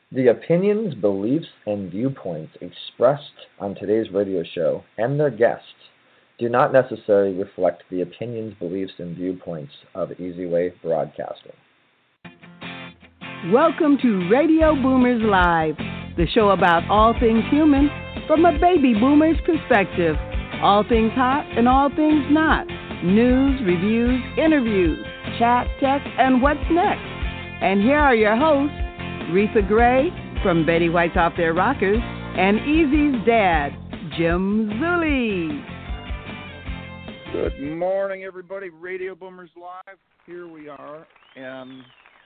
The opinions, beliefs, and viewpoints expressed on today's radio show and their guests do not necessarily reflect the opinions, beliefs, and viewpoints of Easy Way Broadcasting. Welcome to Radio Boomers Live, the show about all things human from a baby boomer's perspective. All things hot and all things not. News, reviews, interviews, chat, text, and what's next. And here are your hosts, Retha Gray from Betty White's Off Their Rockers, and Easy's dad, Jim Zuley. Good morning, everybody. Radio Boomers Live. Here we are, and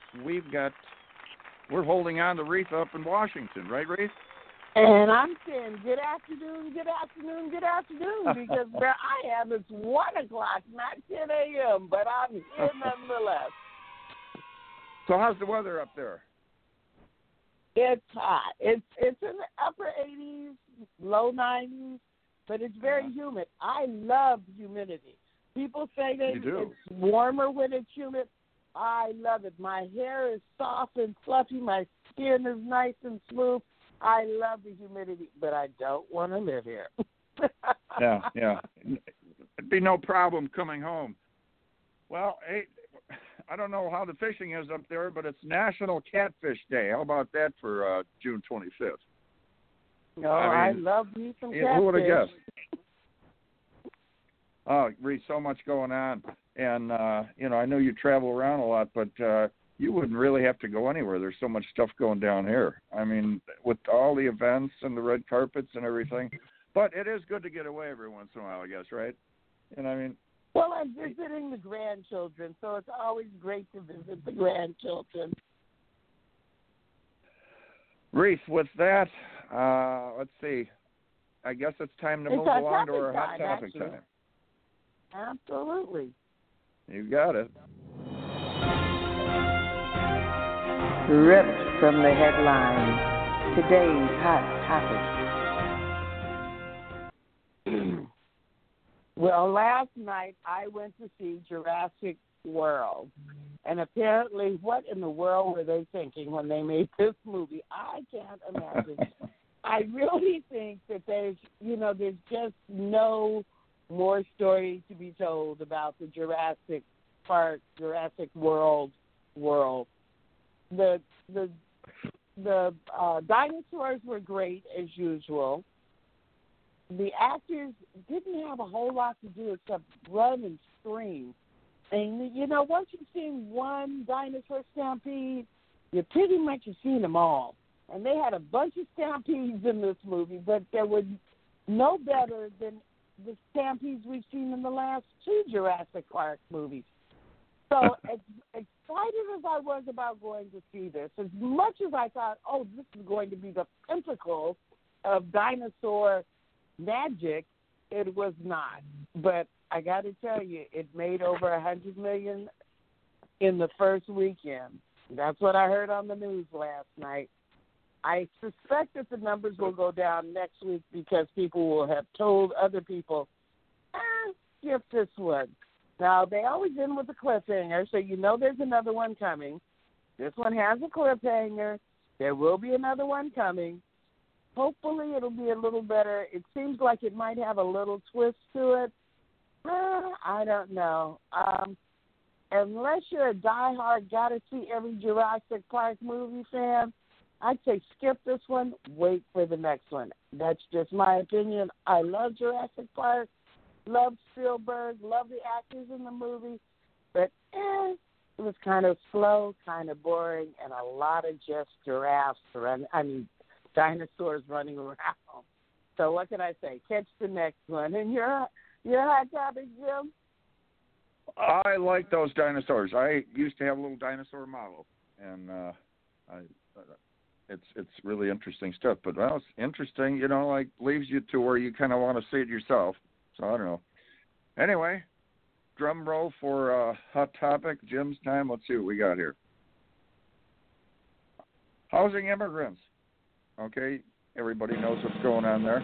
we're holding on to Retha up in Washington, right, Retha? And I'm saying good afternoon, because where I am, it's 1 o'clock, not 10 a.m., but I'm here nonetheless. So how's the weather up there? It's hot. It's in the upper 80s, low 90s, but it's very humid. I love humidity. People say that it's warmer when it's humid. I love it. My hair is soft and fluffy. My skin is nice and smooth. I love the humidity, but I don't want to live here. Yeah. It'd be no problem coming home. Well, hey, I don't know how the fishing is up there, but it's National Catfish Day. How about that for June 25th? No, I love me some catfish. Who would have guessed? Oh, Reese, so much going on. And, I know you travel around a lot, but you wouldn't really have to go anywhere. There's so much stuff going down here. I mean, with all the events and the red carpets and everything. But it is good to get away every once in a while, I guess, right? And I mean... Well, I'm visiting the grandchildren, so it's always great to visit the grandchildren. Reese, with that, let's see. I guess it's time to move along to our hot topic time. Absolutely. You got it. Ripped from the headlines, today's hot topic. Well, last night I went to see Jurassic World, and apparently what in the world were they thinking when they made this movie? I can't imagine. I really think that there's just no more story to be told about the Jurassic Park, Jurassic World. The dinosaurs were great as usual. The actors didn't have a whole lot to do except run and scream. And, once you've seen one dinosaur stampede, you pretty much have seen them all. And they had a bunch of stampedes in this movie, but they were no better than the stampedes we've seen in the last two Jurassic Park movies. So as excited as I was about going to see this, as much as I thought, this is going to be the pinnacle of dinosaur magic, it was not. But I got to tell you, it made over $100 million in the first weekend. That's what I heard on the news last night. I suspect that the numbers will go down next week because people will have told other people, skip this one. Now, they always end with a cliffhanger, so there's another one coming. This one has a cliffhanger. There will be another one coming. Hopefully it'll be a little better. It seems like it might have a little twist to it. I don't know. Unless you're a diehard, gotta-see every Jurassic Park movie fan, I'd say skip this one, wait for the next one. That's just my opinion. I love Jurassic Park, love Spielberg, love the actors in the movie, but it was kind of slow, kind of boring, and a lot of just dinosaurs running around. So what can I say? Catch the next one. And your hot topic, Jim? I like those dinosaurs. I used to have a little dinosaur model, and it's really interesting stuff. But it's interesting, leaves you to where you kind of want to see it yourself. So I don't know. Anyway, drum roll for hot topic. Jim's time. Let's see what we got here. Housing immigrants. Okay, everybody knows what's going on there.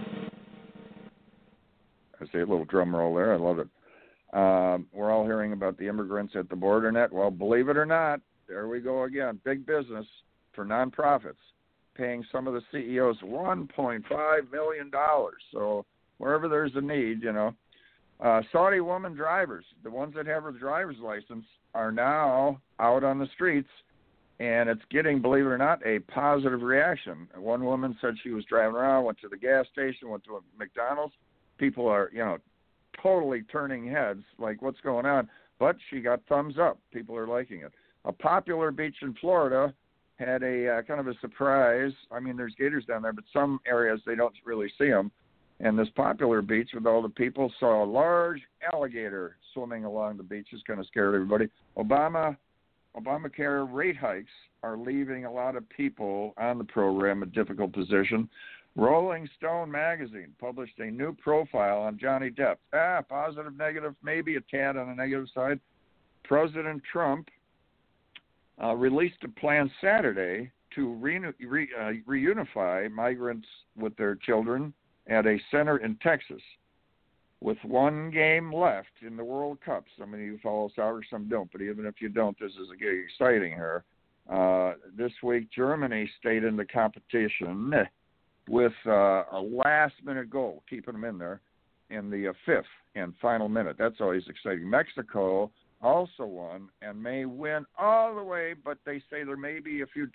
I see a little drum roll there. I love it. We're all hearing about the immigrants at the border net. Well, believe it or not, there we go again. Big business for nonprofits. paying some of the CEOs $1.5 million. So wherever there's a need, Saudi woman drivers, the ones that have a driver's license, are now out on the streets, and it's getting, believe it or not, a positive reaction. One woman said she was driving around, went to the gas station, went to a McDonald's. People are, totally turning heads, like, what's going on? But she got thumbs up. People are liking it. A popular beach in Florida had a kind of a surprise. I mean, there's gators down there, but some areas they don't really see them. And this popular beach with all the people saw a large alligator swimming along the beach. It's kind of scared everybody. Obamacare rate hikes are leaving a lot of people on the program in a difficult position. Rolling Stone magazine published a new profile on Johnny Depp. Positive, negative, maybe a tad on the negative side. President Trump released a plan Saturday to reunify migrants with their children at a center in Texas. With one game left in the World Cup, some of you follow soccer, some don't, but even if you don't, this is getting exciting here. This week, Germany stayed in the competition with a last-minute goal, keeping them in there in the fifth and final minute. That's always exciting. Mexico also won and may win all the way, but they say there may be a few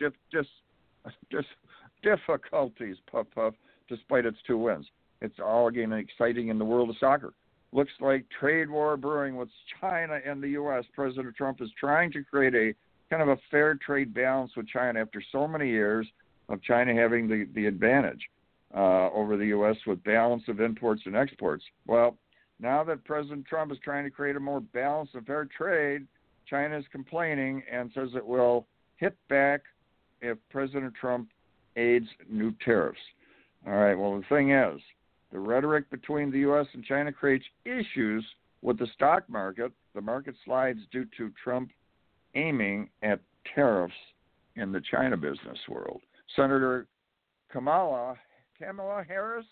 difficulties, despite its 2 wins. It's all again exciting in the world of soccer. Looks like trade war brewing with China and the U.S. President Trump is trying to create a kind of a fair trade balance with China after so many years of China having the advantage over the U.S. with balance of imports and exports. Well, now that President Trump is trying to create a more balanced and fair trade, China is complaining and says it will hit back if President Trump aids new tariffs. All right, well, the thing is, the rhetoric between the U.S. and China creates issues with the stock market. The market slides due to Trump aiming at tariffs in the China business world. Senator Kamala Harris,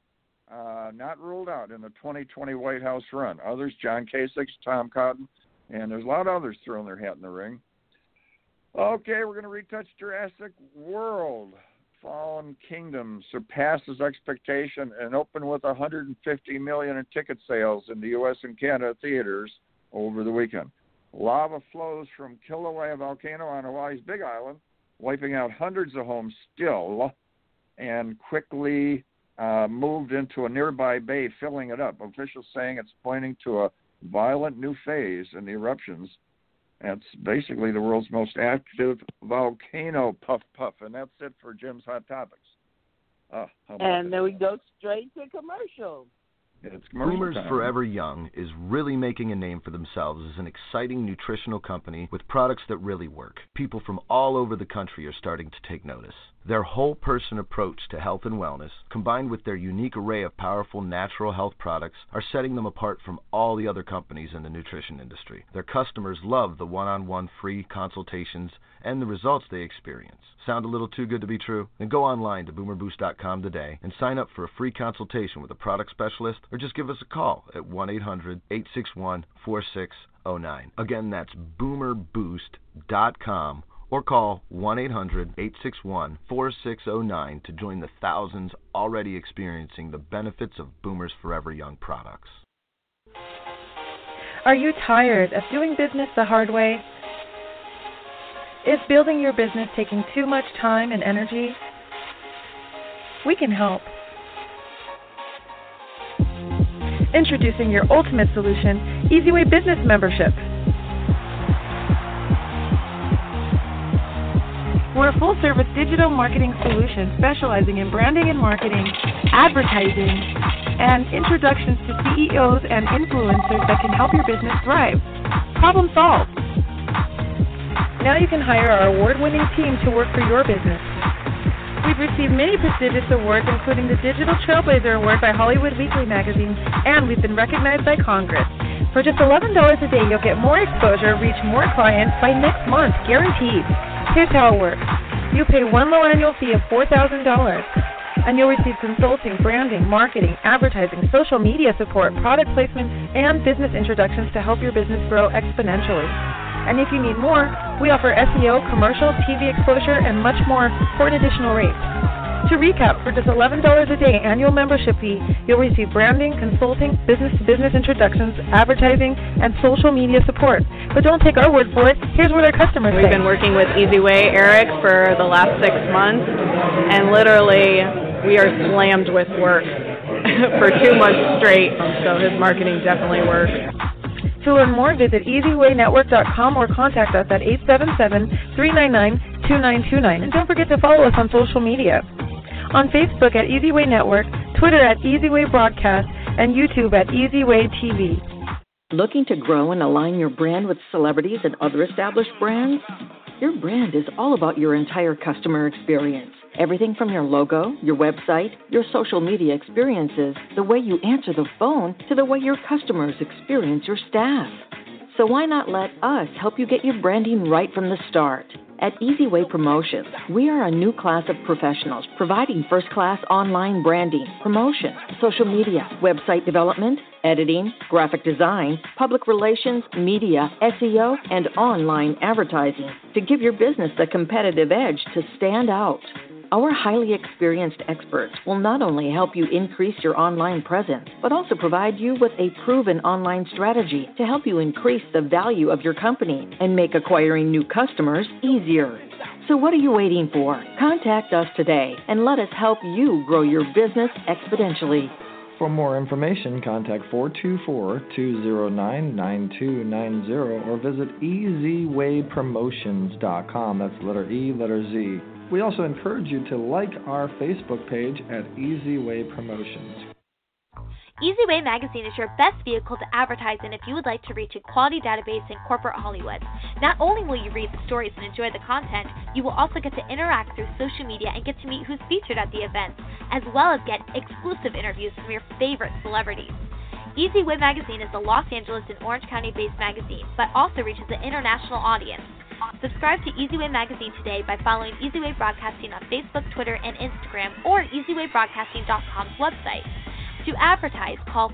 not ruled out in the 2020 White House run. Others, John Kasich, Tom Cotton, and there's a lot of others throwing their hat in the ring. Okay, we're going to retouch Jurassic World. Fallen Kingdom surpasses expectation and opened with $150 million in ticket sales in the U.S. and Canada theaters over the weekend. Lava flows from Kilauea volcano on Hawaii's Big Island, wiping out hundreds of homes still, and quickly moved into a nearby bay, filling it up. Officials saying it's pointing to a violent new phase in the eruptions. It's basically the world's most active volcano, puff. And that's it for Jim's Hot Topics. And then we go straight to commercial. It's commercial Boomers time. Forever Young is really making a name for themselves as an exciting nutritional company with products that really work. People from all over the country are starting to take notice. Their whole-person approach to health and wellness, combined with their unique array of powerful natural health products, are setting them apart from all the other companies in the nutrition industry. Their customers love the one-on-one free consultations and the results they experience. Sound a little too good to be true? Then go online to boomerboost.com today and sign up for a free consultation with a product specialist, or just give us a call at 1-800-861-4609. Again, that's boomerboost.com, or call 1-800-861-4609 to join the thousands already experiencing the benefits of Boomers Forever Young products. Are you tired of doing business the hard way? Is building your business taking too much time and energy? We can help. Introducing your ultimate solution, EasyWay Business Membership. We're a full-service digital marketing solution specializing in branding and marketing, advertising, and introductions to CEOs and influencers that can help your business thrive. Problem solved. Now you can hire our award-winning team to work for your business. We've received many prestigious awards, including the Digital Trailblazer Award by Hollywood Weekly magazine, and we've been recognized by Congress. For just $11 a day, you'll get more exposure, reach more clients by next month, guaranteed. Here's how it works. You pay one low annual fee of $4,000, and you'll receive consulting, branding, marketing, advertising, social media support, product placement, and business introductions to help your business grow exponentially. And if you need more, we offer SEO, commercial, TV exposure, and much more for an additional rate. To recap, for just $11 a day annual membership fee, you'll receive branding, consulting, business-to-business introductions, advertising, and social media support. But don't take our word for it. Here's what our customers say. We've been working with EasyWay, Eric, for the last 6 months, and literally we are slammed with work for 2 months straight, so his marketing definitely works. To learn more, visit EasyWayNetwork.com or contact us at 877-399-2929. And don't forget to follow us on social media. On Facebook at EasyWay Network, Twitter at EasyWay Broadcast, and YouTube at EasyWay TV. Looking to grow and align your brand with celebrities and other established brands? Your brand is all about your entire customer experience. Everything from your logo, your website, your social media experiences, the way you answer the phone, to the way your customers experience your staff. So why not let us help you get your branding right from the start? At EasyWay Promotions, we are a new class of professionals providing first-class online branding, promotion, social media, website development, editing, graphic design, public relations, media, SEO, and online advertising to give your business the competitive edge to stand out. Our highly experienced experts will not only help you increase your online presence, but also provide you with a proven online strategy to help you increase the value of your company and make acquiring new customers easier. So what are you waiting for? Contact us today and let us help you grow your business exponentially. For more information, contact 424-209-9290 or visit easywaypromotions.com. That's letter E, letter Z. We also encourage you to like our Facebook page at EasyWay Promotions. EasyWay Magazine is your best vehicle to advertise in if you would like to reach a quality database in corporate Hollywood. Not only will you read the stories and enjoy the content, you will also get to interact through social media and get to meet who's featured at the events, as well as get exclusive interviews from your favorite celebrities. EasyWay Magazine is a Los Angeles and Orange County-based magazine, but also reaches an international audience. Subscribe to EasyWay Magazine today by following EasyWay Broadcasting on Facebook, Twitter, and Instagram, or EasyWayBroadcasting.com's website. To advertise, call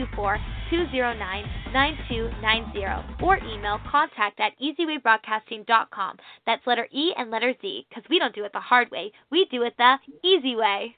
424-209-9290 or email contact@EasyWayBroadcasting.com. That's letter E and letter Z, because we don't do it the hard way. We do it the easy way.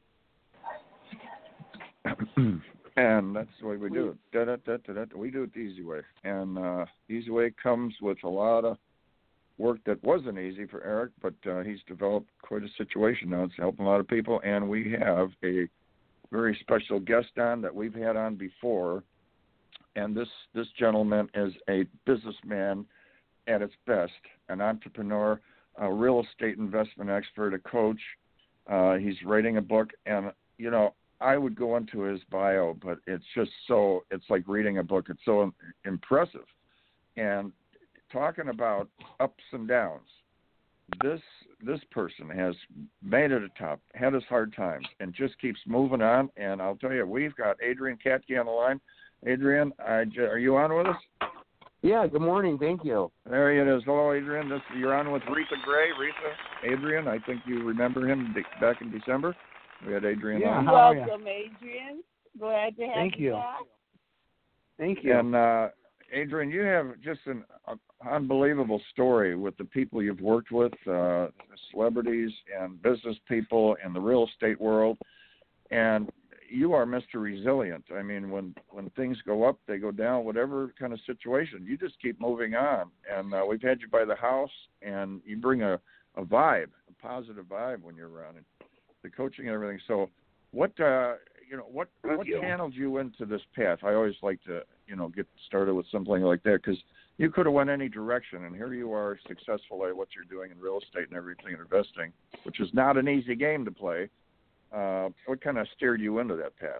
And that's the way we do it. We do it the easy way. And easy way comes with a lot of work that wasn't easy for Eric, but he's developed quite a situation now. It's helping a lot of people, and we have a very special guest on that we've had on before. And this gentleman is a businessman at its best, an entrepreneur, a real estate investment expert, a coach. He's writing a book, and, you know, I would go into his bio, but it's just so, it's like reading a book. It's so impressive. And talking about ups and downs, this person has made it a top, had his hard times, and just keeps moving on. And I'll tell you, we've got Adrian Katke on the line. Adrian, are you on with us? Yeah, good morning. Thank you. There he is. Hello, Adrian. You're on with Retha Gray. Adrian, I think you remember him back in December. We had Adrian on. Welcome, Adrian. Glad to have you back. Thank you. And Adrian, you have just an unbelievable story with the people you've worked with, celebrities and business people in the real estate world, and you are Mr. Resilient. I mean, when things go up, they go down, whatever kind of situation, you just keep moving on. And we've had you by the house, and you bring a vibe, a positive vibe when you're around, and the coaching and everything. So what channeled you into this path? I always like to, get started with something like that, because you could have went any direction, and here you are successful at what you're doing in real estate and everything and investing, which is not an easy game to play. What kind of steered you into that path?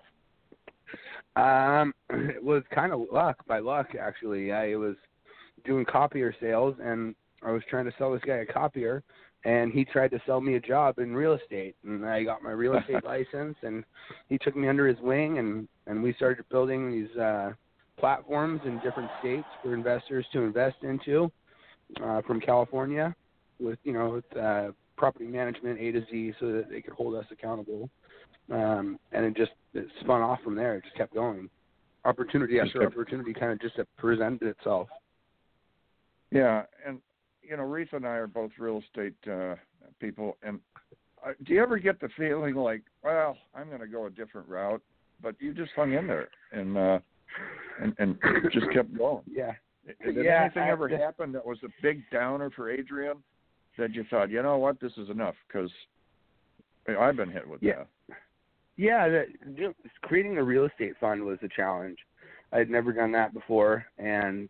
It was kind of by luck, actually. I was doing copier sales, and I was trying to sell this guy a copier, and he tried to sell me a job in real estate. And I got my real estate license, and he took me under his wing, and we started building these platforms in different states for investors to invest into, from California, with property management A to Z, so that they could hold us accountable. And it spun off from there. It just kept going. Opportunity after opportunity kind of just presented itself. Yeah, and Reese and I are both real estate people, and do you ever get the feeling like, well, I'm going to go a different route, but you just hung in there and just kept going? Yeah. Did anything ever happen that was a big downer for Adrian that you thought, you know what, this is enough? Because I've been hit with that. Yeah, creating a real estate fund was a challenge. I had never done that before, and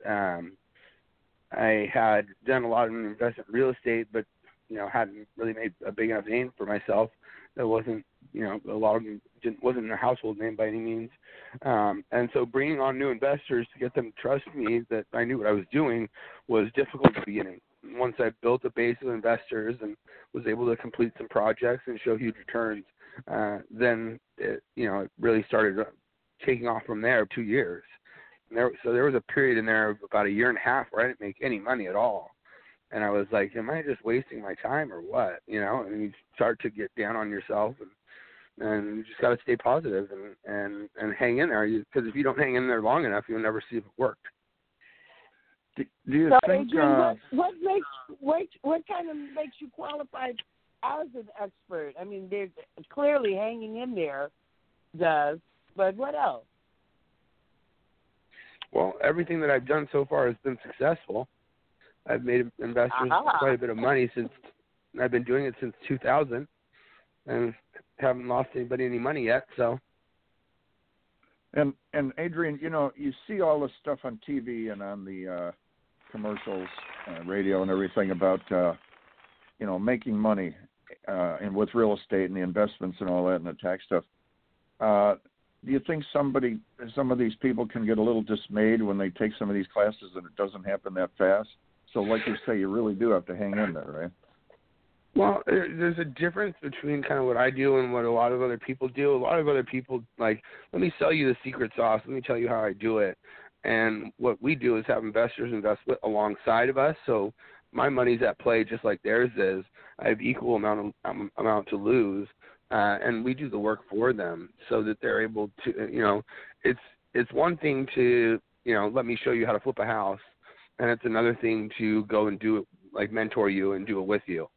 I had done a lot of investment in real estate, but hadn't really made a big enough name for myself. That wasn't, a lot of them wasn't a household name by any means. And so bringing on new investors to get them to trust me that I knew what I was doing was difficult at the beginning. Once I built a base of investors and was able to complete some projects and show huge returns, then it really started taking off from there. 2 years. So there was a period in there of about a year and a half where I didn't make any money at all. And I was like, am I just wasting my time or what? And you start to get down on yourself, and you just got to stay positive and hang in there. Because if you don't hang in there long enough, you'll never see if it worked. Do you think? Adrian, what kind of makes you qualified as an expert? I mean, there's clearly hanging in there does, but what else? Well, everything that I've done so far has been successful. I've made investors quite a bit of money since I've been doing it since 2000, and haven't lost anybody any money yet. So. And Adrian, you see all this stuff on TV and on the commercials, radio, and everything about making money and with real estate and the investments and all that and the tax stuff. Do you think some of these people can get a little dismayed when they take some of these classes and it doesn't happen that fast? So like you say, you really do have to hang in there, right? Well, there's a difference between kind of what I do and what a lot of other people do. A lot of other people, like, let me sell you the secret sauce. Let me tell you how I do it. And what we do is have investors invest alongside of us. So my money's at play just like theirs is. I have equal amount to lose. And we do the work for them so that they're able to, it's one thing to, let me show you how to flip a house. And it's another thing to go and do it, like mentor you and do it with you.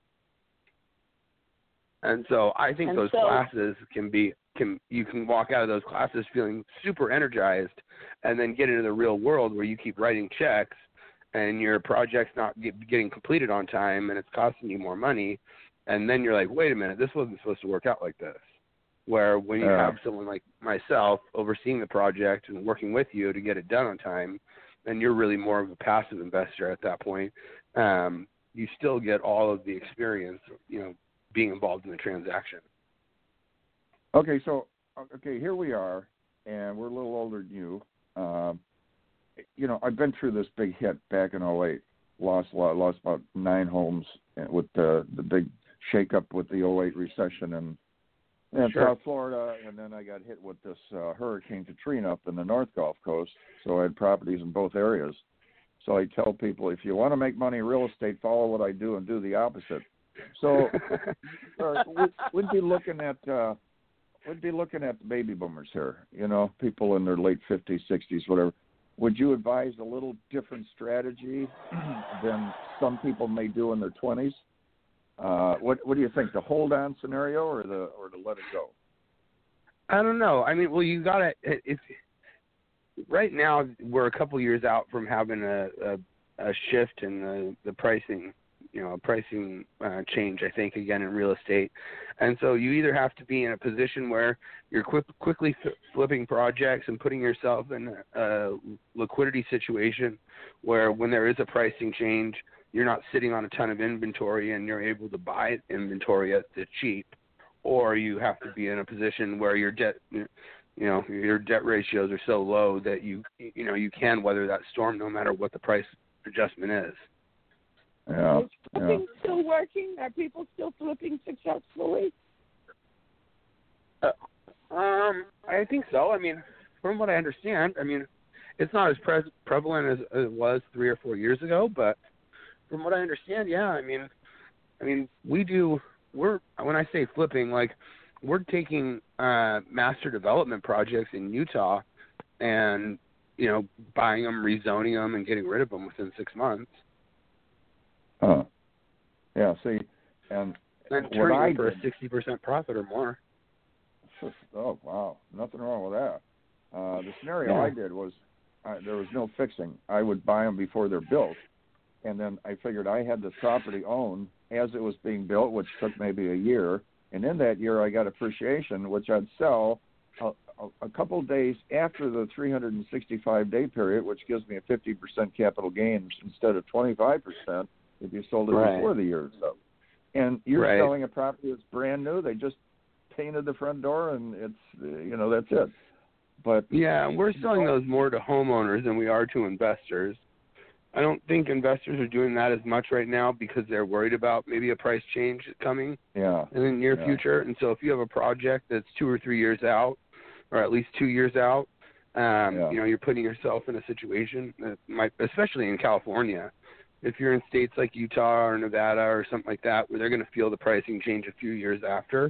And so I think those classes you can walk out of those classes feeling super energized, and then get into the real world where you keep writing checks and your project's not getting completed on time and it's costing you more money. And then you're like, wait a minute, this wasn't supposed to work out like this. Where when you have someone like myself overseeing the project and working with you to get it done on time, and you're really more of a passive investor at that point, you still get all of the experience, being involved in the transaction. Okay, so here we are, and we're a little older than you. I've been through this big hit back in 2008. Lost about 9 homes with the big shake-up with the 2008 recession in South Florida, and then I got hit with this Hurricane Katrina up in the North Gulf Coast, so I had properties in both areas. So I tell people, if you want to make money in real estate, follow what I do and do the opposite. So we'd be looking at the baby boomers here, people in their late 50s, 60s, whatever. Would you advise a little different strategy than some people may do in their 20s? What do you think? The hold on scenario or to let it go? I don't know. I mean, well, you got to. Right now we're a couple years out from having a shift in the pricing. Pricing change, I think, again, in real estate. And so you either have to be in a position where you're quickly flipping projects and putting yourself in a liquidity situation where when there is a pricing change, you're not sitting on a ton of inventory and you're able to buy inventory at the cheap, or you have to be in a position where your debt ratios are so low that you can weather that storm no matter what the price adjustment is. Yeah. Is flipping still working? Are people still flipping successfully? I think so. I mean, from what I understand, it's not as prevalent as it was 3 or 4 years ago, but from what I understand, yeah. I mean, when I say flipping, like, we're taking master development projects in Utah and buying them, rezoning them, and getting rid of them within 6 months. Yeah, see, and turning them for a 60% profit or more. Oh, wow. Nothing wrong with that. The scenario I did was there was no fixing. I would buy them before they're built, and then I figured I had the property owned as it was being built, which took maybe a year, and in that year I got appreciation, which I'd sell a couple of days after the 365-day period, which gives me a 50% capital gain instead of 25% if you sold it before the year or so. And you're selling a property that's brand new. They just painted the front door, and it's, that's it. But yeah, we're selling those more to homeowners than we are to investors. I don't think investors are doing that as much right now because they're worried about maybe a price change coming in the near future. And so if you have a project that's 2 or 3 years out, or at least 2 years out, you're putting yourself in a situation that might, especially in California, if you're in states like Utah or Nevada or something like that, where they're going to feel the pricing change a few years after,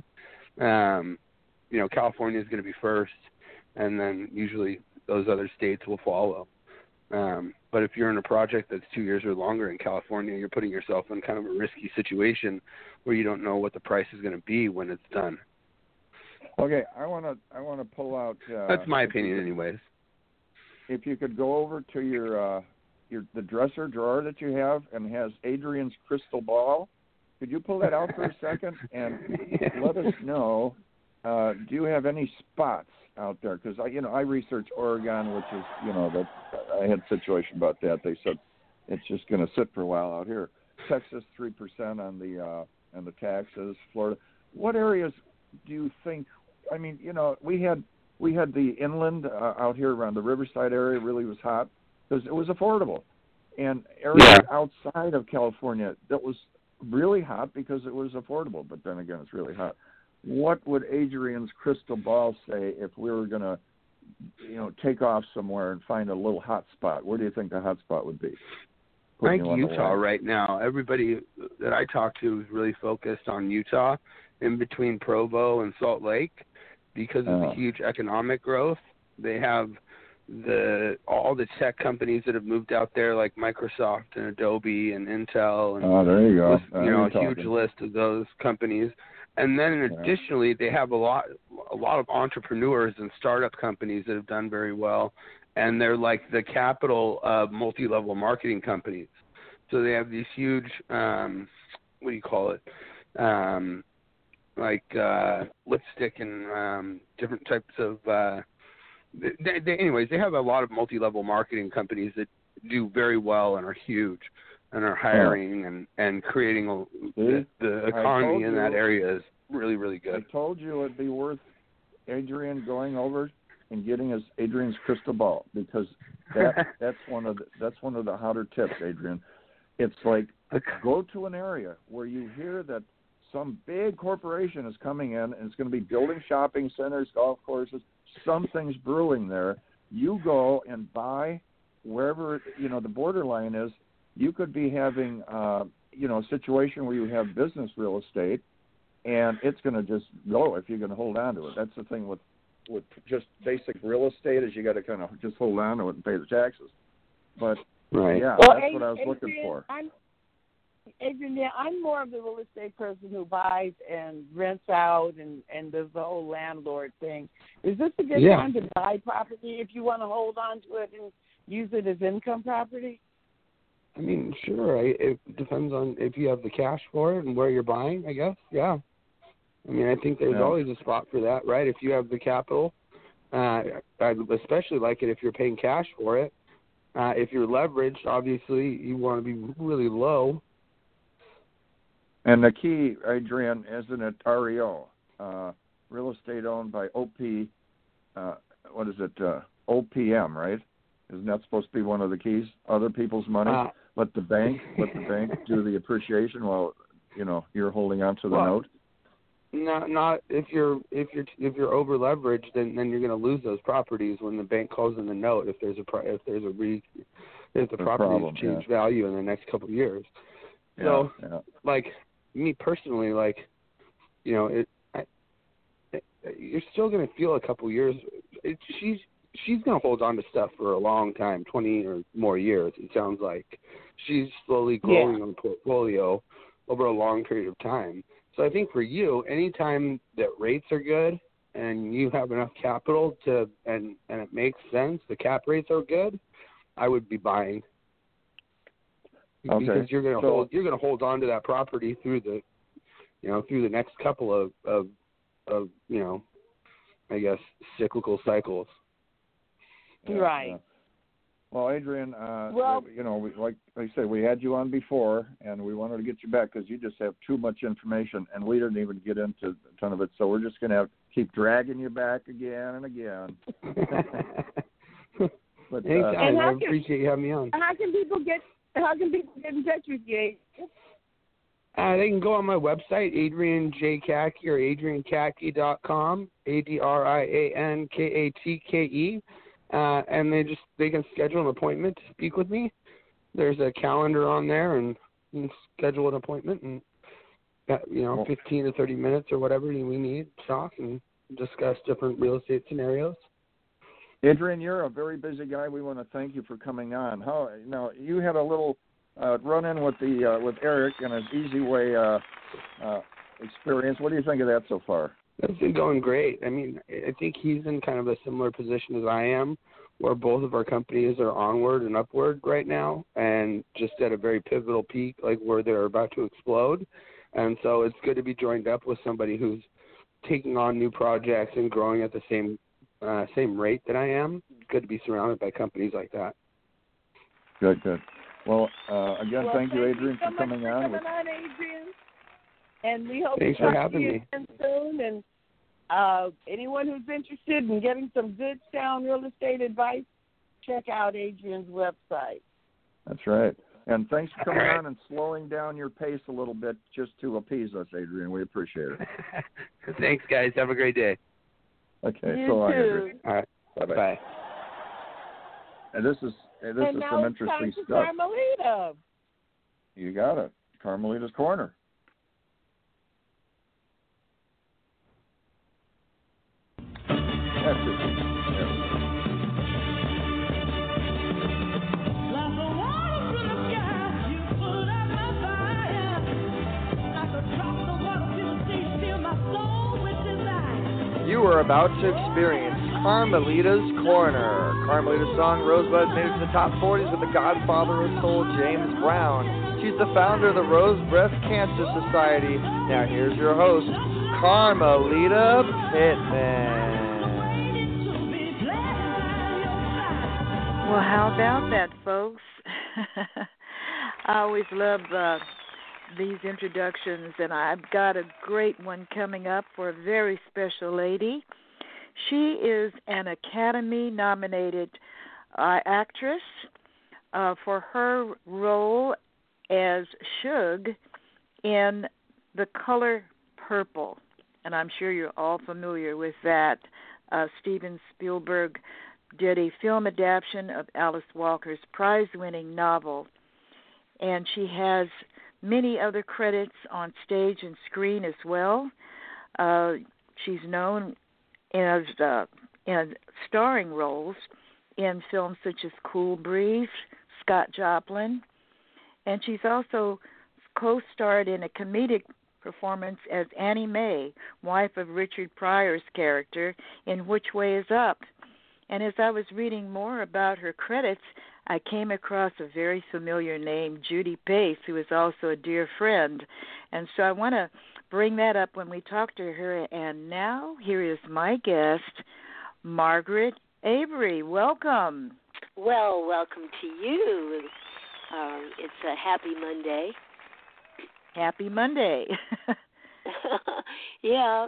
California is going to be first, and then usually those other states will follow. But if you're in a project that's 2 years or longer in California, you're putting yourself in kind of a risky situation where you don't know what the price is going to be when it's done. Okay, I want to pull out. That's my opinion, anyways. If you could go over to the dresser drawer that you have and has Adrian's crystal ball, could you pull that out for a second and let us know? Do you have any spots out there? Because I researched Oregon, which is that I had a situation about that. They said it's just going to sit for a while out here. Texas 3% on the taxes. Florida. What areas do you think? I mean, we had the inland out here around the Riverside area really was hot because it was affordable, and areas outside of California that was really hot because it was affordable. But then again, it's really hot. What would Adrian's crystal ball say if we were going to, take off somewhere and find a little hot spot? Where do you think the hot spot would be? I think Utah right now. Everybody that I talk to is really focused on Utah, in between Provo and Salt Lake, because of the huge economic growth. They have all the tech companies that have moved out there, like Microsoft and Adobe and Intel, and there you go. a huge list of those companies. And then additionally, they have a lot of entrepreneurs and startup companies that have done very well, and they're like the capital of multi-level marketing companies. So they have these huge, lipstick and different types of. They have a lot of multi-level marketing companies that do very well and are huge and are hiring and creating the economy in that area is really, really good. I told you it'd be worth Adrian going over and getting Adrian's crystal ball, because that's one of the hotter tips, Adrian. It's like go to an area where you hear that some big corporation is coming in and it's going to be building shopping centers, golf courses, something's brewing there. You go and buy wherever the borderline is. You could be having, a situation where you have business real estate, and it's going to just go if you're going to hold on to it. That's the thing with just basic real estate, is you got to kind of just hold on to it and pay the taxes. But that's what I was looking for. I'm more of the real estate person who buys and rents out and does the whole landlord thing. Is this a good time to buy property if you want to hold on to it and use it as income property? I mean, sure. It depends on if you have the cash for it and where you're buying, I guess. Yeah. I mean, I think there's always a spot for that, right? If you have the capital, I'd especially like it if you're paying cash for it. If you're leveraged, obviously, you want to be really low. And the key, Adrian, isn't it REO? Real estate owned by OPM, right? Isn't that supposed to be one of the keys? Other people's money? Let the bank do the appreciation while you're holding on to the note. Not if you're over leveraged, then you're going to lose those properties when the bank calls in the note. If the property has changed value in the next couple of years. So, like me personally, you're still going to feel a couple of years. she's going to hold on to stuff for a long time, 20 or more years. It sounds like she's slowly growing on the portfolio over a long period of time. So I think for you, anytime that rates are good and you have enough capital to and it makes sense, the cap rates are good, I would be buying. Okay. Because you're going to hold on to that property through the next couple of I guess cyclical cycles. Right. Yeah. Well, Adrian, like I said, we had you on before, and we wanted to get you back because you just have too much information, and we didn't even get into a ton of it. So we're just going to have to keep dragging you back again and again. But, anytime. I appreciate you having me on. How can people get in touch with you? They can go on my website, Adrian J. Kattke, or adriankatke.com, ADRIANKATKE. And they can schedule an appointment to speak with me. There's a calendar on there, and you can schedule an appointment and 15 to 30 minutes or whatever we need to talk and discuss different real estate scenarios. Adrian, you're a very busy guy. We want to thank you for coming on. You had a little run-in with Eric and his Easy Way experience. What do you think of that so far? It's been going great. I mean, I think he's in kind of a similar position as I am, where both of our companies are onward and upward right now, and just at a very pivotal peak, like where they're about to explode. And so it's good to be joined up with somebody who's taking on new projects and growing at the same rate that I am. Good to be surrounded by companies like that. Good. Well, again, thank you, Adrian, for coming on. Adrian. And we hope Thanks to for talk having to you me. again soon. And anyone who's interested in getting some good, sound real estate advice, check out Adrian's website. That's right. And thanks for coming on and slowing down your pace a little bit just to appease us, Adrian. We appreciate it. Thanks, guys. Have a great day. Okay. You so long, too. Adrian. All right. Bye-bye. And this is now some it's time interesting for stuff. Carmelita. You got it. Carmelita's Corner. That's it. You are about to experience Carmelita's Corner. Carmelita's song Rosebud made it to the top 40s with the godfather of soul, James Brown. She's the founder of the Rose Breast Cancer Society. Now here's your host, Carmelita Pittman. Well, how about that, folks? I always love these introductions, and I've got a great one coming up for a very special lady. She is an Academy-nominated actress for her role as Shug in The Color Purple, and I'm sure you're all familiar with that. Steven Spielberg did a film adaptation of Alice Walker's prize-winning novel, and she has many other credits on stage and screen as well. She's known as in starring roles in films such as Cool Breeze, Scott Joplin, and she's also co-starred in a comedic performance as Annie Mae, wife of Richard Pryor's character in Which Way Is Up? And as I was reading more about her credits, I came across a very familiar name, Judy Pace, who is also a dear friend. And so I want to bring that up when we talk to her. And now here is my guest, Margaret Avery. Welcome. Well, welcome to you. It's a happy Monday. Happy Monday. Yeah.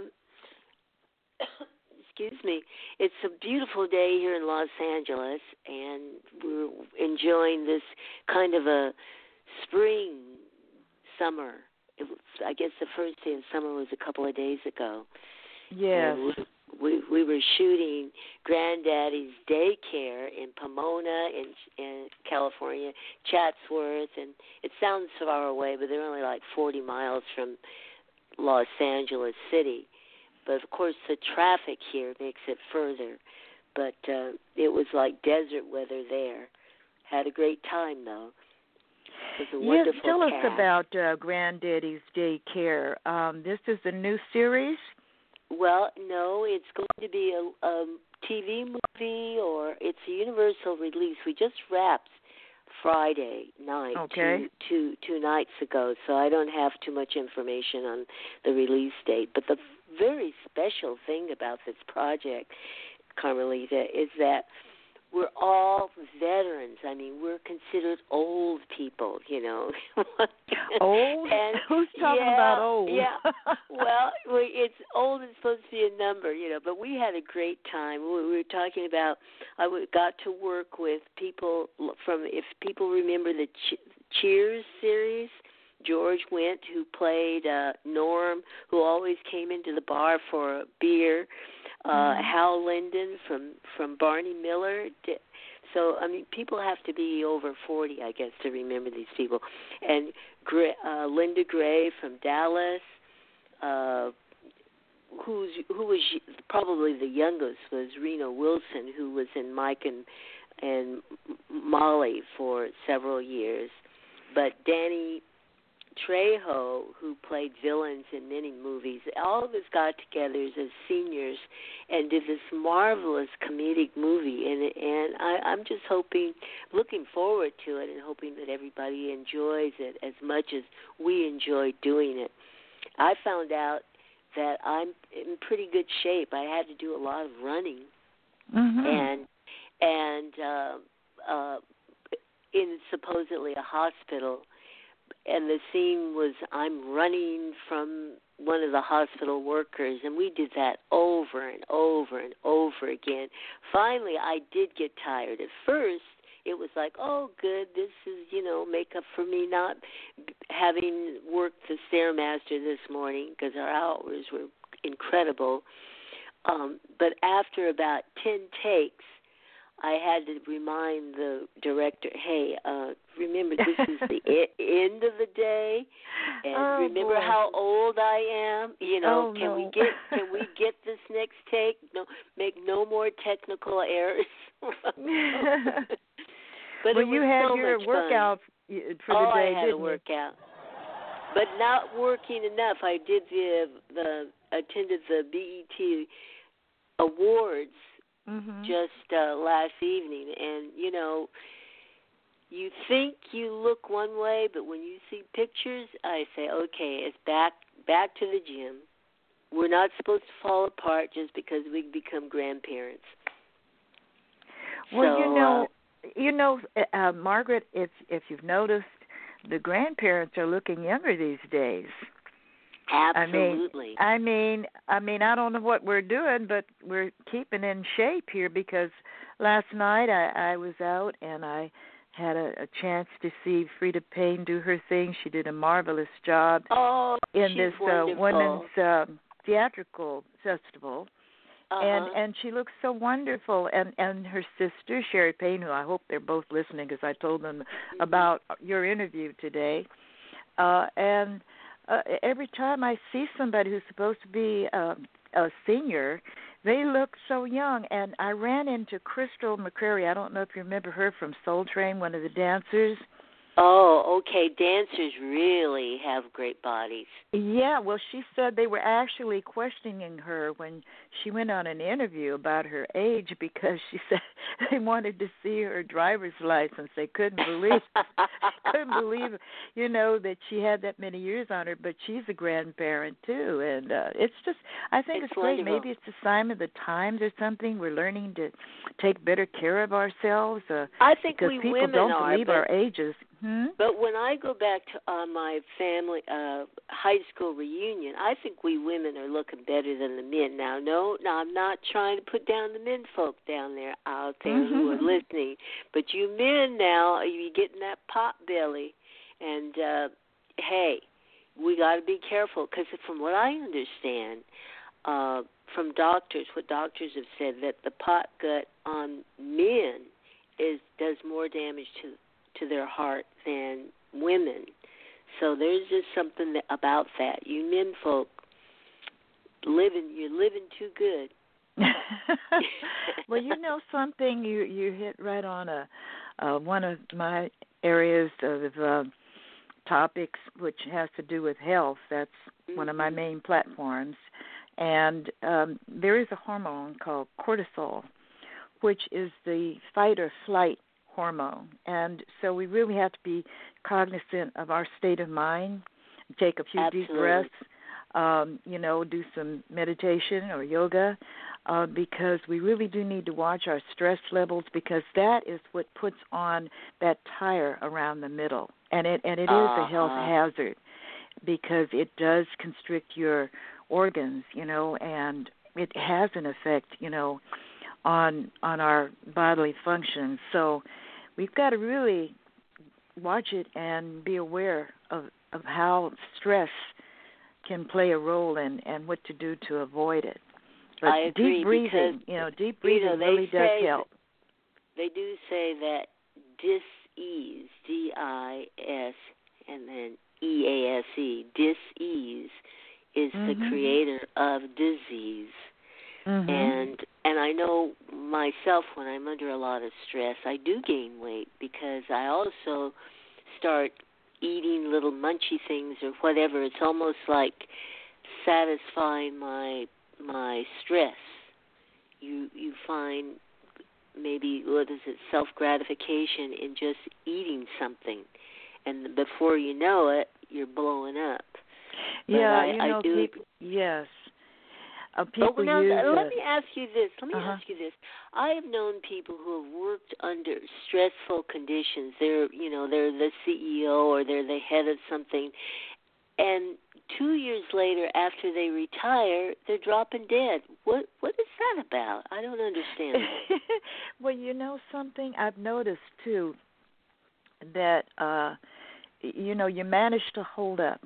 Excuse me. It's a beautiful day here in Los Angeles, and we're enjoying this kind of a spring summer. I guess the first day of summer was a couple of days ago. Yes. And we were shooting Granddaddy's Daycare in Pomona in California, Chatsworth, and it sounds far away, but they're only like 40 miles from Los Angeles City. But, of course, the traffic here makes it further. but it was like desert weather there. Had a great time, though. It was a wonderful Yes, tell us cast. about Granddaddy's Daycare. This is a new series? Well, no, it's going to be a TV movie, or it's a universal release. We just wrapped Friday night, okay. two nights ago, so I don't have too much information on the release date. But the very special thing about this project, Carmelita, is that we're all veterans. I mean, we're considered old people, you know. Old? And who's talking about old? Yeah. Well, it's old is supposed to be a number, you know, but we had a great time. We were talking about, got to work with people from, if people remember the Cheers series, George Wendt, who played Norm, who always came into the bar for a beer. Hal Linden from Barney Miller. So, I mean, people have to be over 40, I guess, to remember these people. And Linda Gray from Dallas, who was probably the youngest, was Reno Wilson, who was in Mike and Molly for several years. But Danny Trejo, who played villains in many movies, all of us got together as seniors and did this marvelous comedic movie, and I'm just looking forward to it, and hoping that everybody enjoys it as much as we enjoyed doing it. I found out that I'm in pretty good shape. I had to do a lot of running, and in supposedly a hospital. And the scene was I'm running from one of the hospital workers, and we did that over and over and over again. Finally, I did get tired. At first, it was like, oh, good, this is, make up for me not having worked the Stairmaster this morning, because our hours were incredible. But after about 10 takes, I had to remind the director, hey, remember this is the end of the day, and remember how old I am. Can we get this next take? No, make no more technical errors. But well, you had so your workout for the day, I had a workout, but not working enough. I did attended the BET Awards. Just last evening, and you think you look one way, but when you see pictures, I say, okay, it's back to the gym. We're not supposed to fall apart just because we become grandparents. Well, so, Margaret, if you've noticed, the grandparents are looking younger these days. Absolutely. I mean, I don't know what we're doing, but we're keeping in shape here, because last night I was out and I had a chance to see Frida Payne do her thing. She did a marvelous job in this women's theatrical festival. And she looks so wonderful. And her sister, Sherry Payne, who I hope they're both listening, because I told them about your interview today. Every time I see somebody who's supposed to be a senior, they look so young. And I ran into Crystal McCrary. I don't know if you remember her from Soul Train, one of the dancers. Oh, okay. Dancers really have great bodies. Yeah, well, she said they were actually questioning her when she went on an interview about her age, because she said they wanted to see her driver's license. They couldn't believe that she had that many years on her, but she's a grandparent too. And it's just, I think it's great. Wonderful. Maybe it's a sign of the times or something. We're learning to take better care of ourselves. I think because we people women don't are, believe our ages. But when I go back to my family high school reunion, I think we women are looking better than the men. Now, I'm not trying to put down the men folk down there out there who are listening, but you men now, you getting that pot belly, and hey, we got to be careful, because from what I understand from doctors, what doctors have said, that the pot gut on men does more damage to their heart than women. So there's just something about that. You men folk, you're living too good. Well, you know something, you hit right on one of my areas of topics, which has to do with health. That's one of my main platforms. And there is a hormone called cortisol, which is the fight or flight hormone. And so we really have to be cognizant of our state of mind, take a few deep breaths, do some meditation or yoga, because we really do need to watch our stress levels, because that is what puts on that tire around the middle. And it is a health hazard, because it does constrict your organs, and it has an effect, on our bodily functions. So we've got to really watch it and be aware of how stress can play a role and what to do to avoid it. But I agree, deep breathing, deep breathing really does help. They do say that dis-ease, D-I-S, and then E-A-S-E, dis-ease is the creator of disease. And I know myself, when I'm under a lot of stress, I do gain weight, because I also start eating little munchy things or whatever. It's almost like satisfying my stress. You find maybe, self-gratification in just eating something, and before you know it, you're blowing up. Yeah, yes. People now, use let me ask you this. I have known people who have worked under stressful conditions. They're the CEO or they're the head of something, and 2 years later, after they retire, they're dropping dead. What is that about? I don't understand that. Well, something I've noticed too, that you manage to hold up.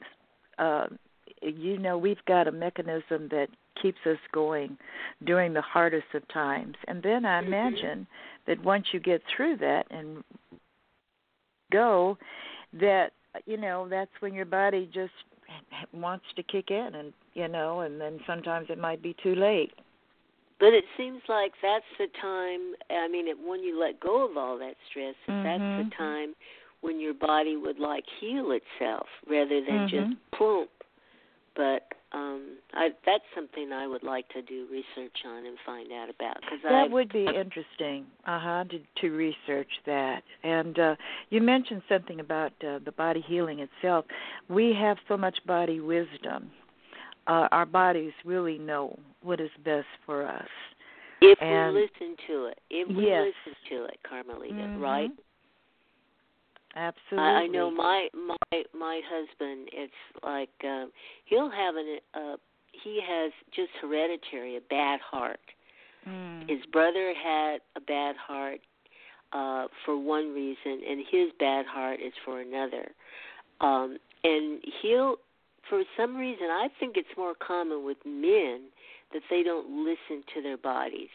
We've got a mechanism that keeps us going during the hardest of times. And then I imagine that once you get through that and go, that, that's when your body just wants to kick in, and, and then sometimes it might be too late. But it seems like that's the time, when you let go of all that stress, that's the time when your body would, heal itself rather than just plump. But that's something I would like to do research on and find out about. That would be interesting, to research that. And you mentioned something about the body healing itself. We have so much body wisdom. Our bodies really know what is best for us. If we listen to it. Listen to it, Carmelita, right? Absolutely. I know my husband. It's like he'll have he has just hereditary a bad heart. His brother had a bad heart for one reason, and his bad heart is for another. And he'll, for some reason, I think it's more common with men that they don't listen to their bodies.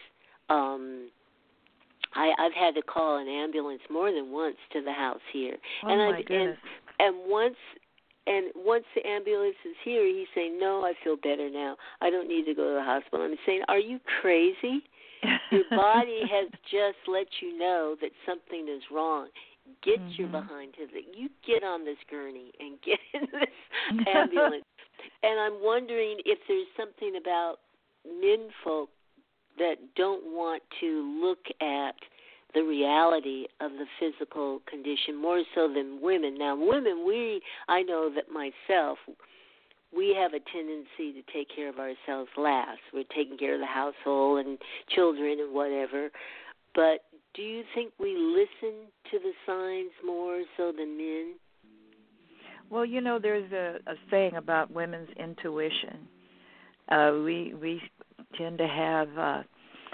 I've had to call an ambulance more than once to the house here. My goodness. And once the ambulance is here, he's saying, "No, I feel better now. I don't need to go to the hospital." I'm saying, "Are you crazy? Your body has just let you know that something is wrong. Get your behind to you get on this gurney and get in this ambulance." And I'm wondering if there's something about menfolk that don't want to look at the reality of the physical condition more so than women. Now, women, I know that myself, we have a tendency to take care of ourselves last. We're taking care of the household and children and whatever. But do you think we listen to the signs more so than men? Well, there's a saying about women's intuition. We tend to have,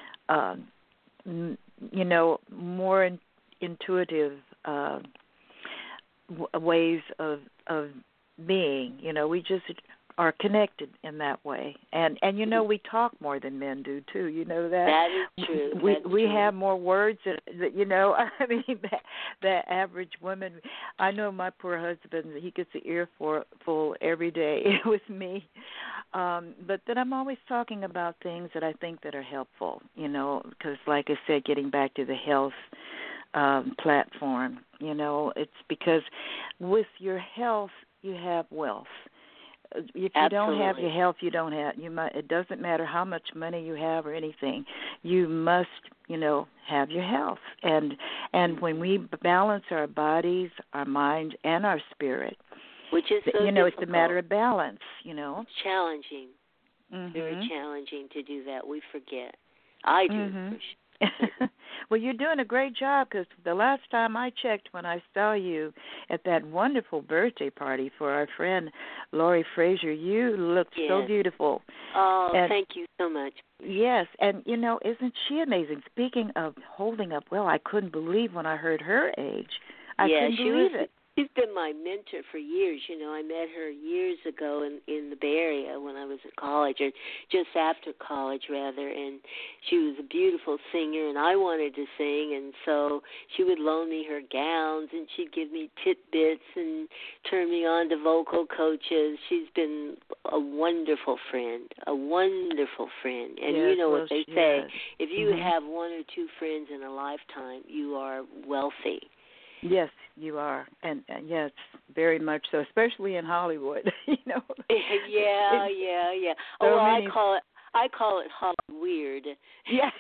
more intuitive ways of being. We just are connected in that way. And you know, we talk more than men do too. You know that. That is true. We have more words than, you know. I mean, the average woman. I know my poor husband. He gets the earful every day with me. But then I'm always talking about things that I think that are helpful. You know, because like I said, getting back to the health platform. You know, it's because with your health you have wealth. If you don't have your health, you don't have. It doesn't matter how much money you have or anything. You must, you know, have your health. And when we balance our bodies, our mind, and our spirit, which is so you know, difficult. it's a matter of balance. You know, it's challenging. Mm-hmm. Very challenging to do that. We forget. I do. Mm-hmm. For sure. Well, you're doing a great job, because the last time I checked, when I saw you at that wonderful birthday party for our friend Lori Frazier, you looked so beautiful. Oh, and, thank you so much. Yes, and, you know, isn't she amazing? Speaking of holding up well, I couldn't believe when I heard her age. I couldn't believe it. She's been my mentor for years. You know, I met her years ago in the Bay Area when I was at college, or just after college, rather, and she was a beautiful singer, and I wanted to sing, and so she would loan me her gowns, and she'd give me tidbits and turn me on to vocal coaches. She's been a wonderful friend, And yes, you know what they say, if you mm-hmm. have one or two friends in a lifetime, you are wealthy. Yes, you are, and yes, very much so, especially in Hollywood. You know. Yeah. So I call it Holly weird. Yeah.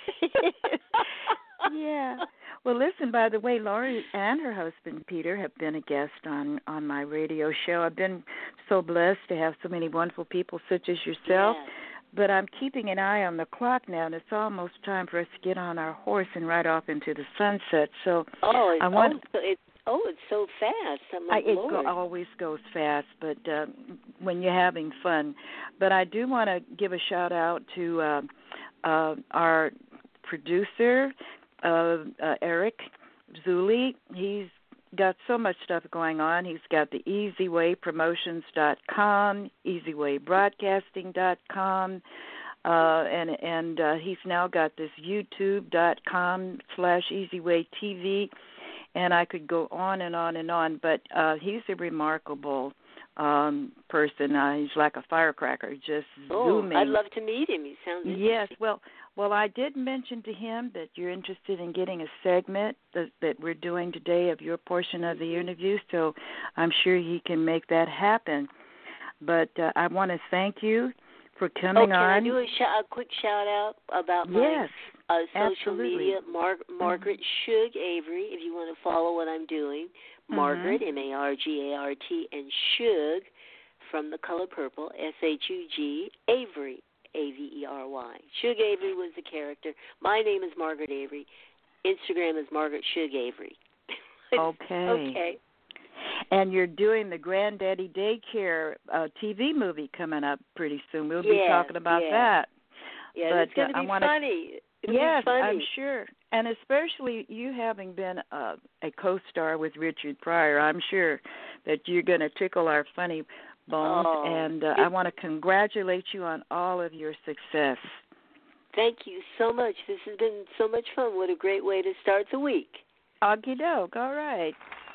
Yeah. Well, listen. By the way, Laurie and her husband Peter have been a guest on my radio show. I've been so blessed to have so many wonderful people such as yourself. Yes. But I'm keeping an eye on the clock now, and it's almost time for us to get on our horse and ride off into the sunset. So it's so fast. It always goes fast, but when you're having fun. But I do want to give a shout out to our producer, Eric Zuli. He's got so much stuff going on. He's got the EasyWayPromotions.com, EasyWayBroadcasting.com, and he's now got this YouTube.com/EasyWayTV, and I could go on and on and on. But he's a remarkable person. He's like a firecracker, just zooming. I'd love to meet him. He sounds interesting. Yes, well, I did mention to him that you're interested in getting a segment that we're doing today of your portion of the interview, so I'm sure he can make that happen. But I want to thank you for coming on. Can I do a quick shout-out about my social media? Margaret Shug Avery, if you want to follow what I'm doing. Margaret, M-A-R-G-A-R-T, and Shug, from the color purple, S-H-U-G, Avery, A-V-E-R-Y. Shug Avery was the character. My name is Margaret Avery. Instagram is Margaret Shug Avery. Okay. And you're doing the Granddaddy Daycare TV movie coming up pretty soon. We'll be talking about that. Yeah, but it's going to be funny. It'll be funny. I'm sure. And especially you having been a co-star with Richard Pryor, I'm sure that you're going to tickle our funny bones. And I want to congratulate you on all of your success. Thank you so much. This has been so much fun. What a great way to start the week. Okie doke. All right.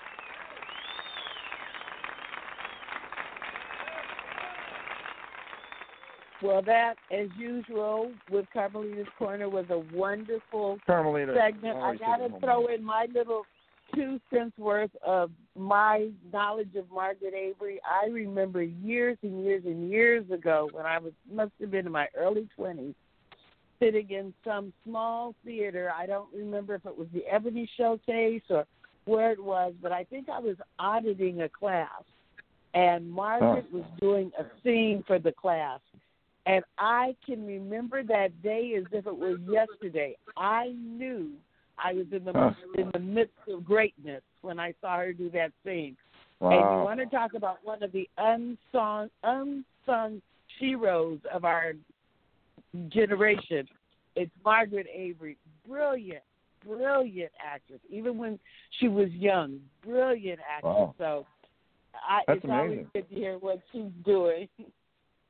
Well, that, as usual, with Carmelita's Corner was a wonderful segment. I got to throw in my little 2 cents worth of my knowledge of Margaret Avery. I remember years and years and years ago when I must have been in my early 20s, sitting in some small theater. I don't remember if it was the Ebony Showcase or where it was, but I think I was auditing a class, and Margaret was doing a scene for the class. And I can remember that day as if it was yesterday. I knew I was in the midst of greatness when I saw her do that scene. Wow. And you want to talk about one of the unsung heroes of our generation. It's Margaret Avery. Brilliant actress. Even when she was young, brilliant actress. Wow. So That's it's amazing. always good to hear what she's doing.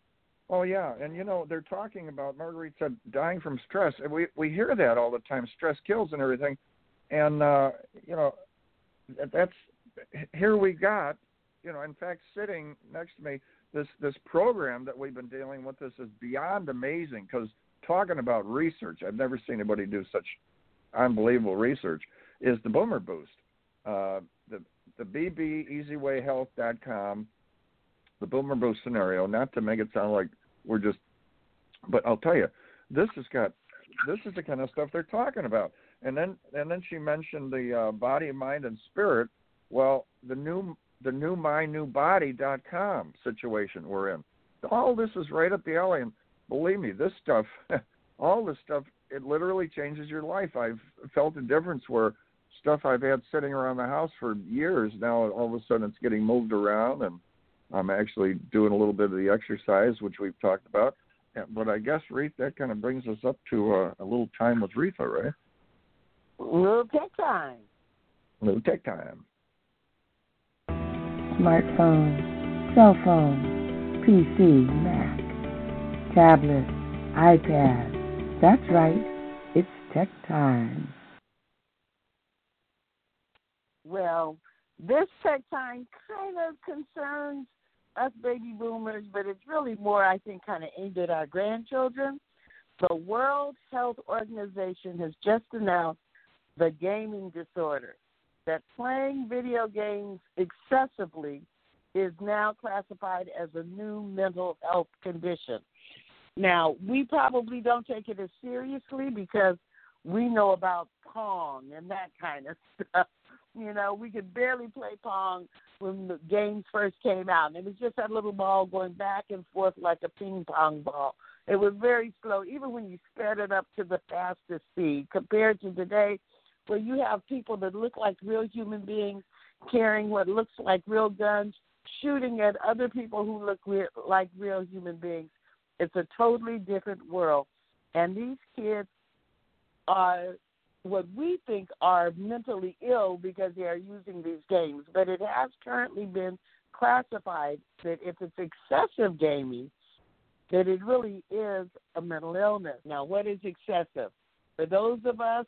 Oh yeah, and they're talking about, Marguerite said, dying from stress, and we hear that all the time. Stress kills and everything, and that's here we got, in fact, sitting next to me, this program that we've been dealing with. This is beyond amazing, because talking about research, I've never seen anybody do such unbelievable research. Is the Boomer Boost, the BBEasyWayHealth.com. The Boomer Boost scenario, not to make it sound like we're just, but I'll tell you, this is the kind of stuff they're talking about. And then she mentioned the body, mind, and spirit. Well, the new mynewbody.com situation we're in. All this is right up the alley, and believe me, this stuff, all this stuff, it literally changes your life. I've felt a difference where stuff I've had sitting around the house for years, now all of a sudden it's getting moved around, and I'm actually doing a little bit of the exercise, which we've talked about. But I guess, Reith, that kind of brings us up to a little time with Retha, right? Little tech time. Little tech time. Smartphone, cell phone, PC, Mac, tablet, iPad. That's right. It's tech time. Well, this tech time kind of concerns us baby boomers, but it's really more, I think, kind of aimed at our grandchildren. The World Health Organization has just announced the gaming disorder, that playing video games excessively is now classified as a new mental health condition. Now, we probably don't take it as seriously because we know about Pong and that kind of stuff. We could barely play Pong when the games first came out. And it was just that little ball going back and forth like a ping pong ball. It was very slow, even when you sped it up to the fastest speed, compared to today where you have people that look like real human beings carrying what looks like real guns, shooting at other people who look like real human beings. It's a totally different world. And these kids are what we think are mentally ill because they are using these games. But it has currently been classified that if it's excessive gaming, that it really is a mental illness. Now, what is excessive? For those of us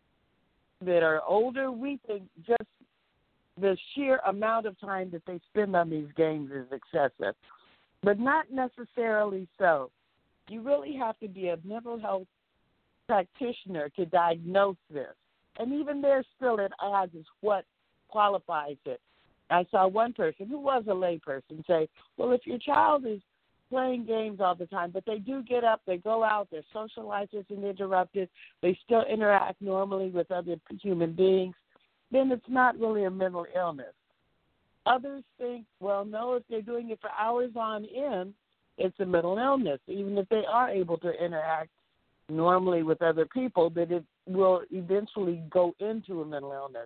that are older, we think just the sheer amount of time that they spend on these games is excessive, but not necessarily so. You really have to be a mental health practitioner to diagnose this. And even they're still at odds as what qualifies it. I saw one person who was a layperson say, well, if your child is playing games all the time, but they do get up, they go out, their social life isn't interrupted, they still interact normally with other human beings, then it's not really a mental illness. Others think, well, no, if they're doing it for hours on end, it's a mental illness. Even if they are able to interact normally with other people, that it will eventually go into a mental illness.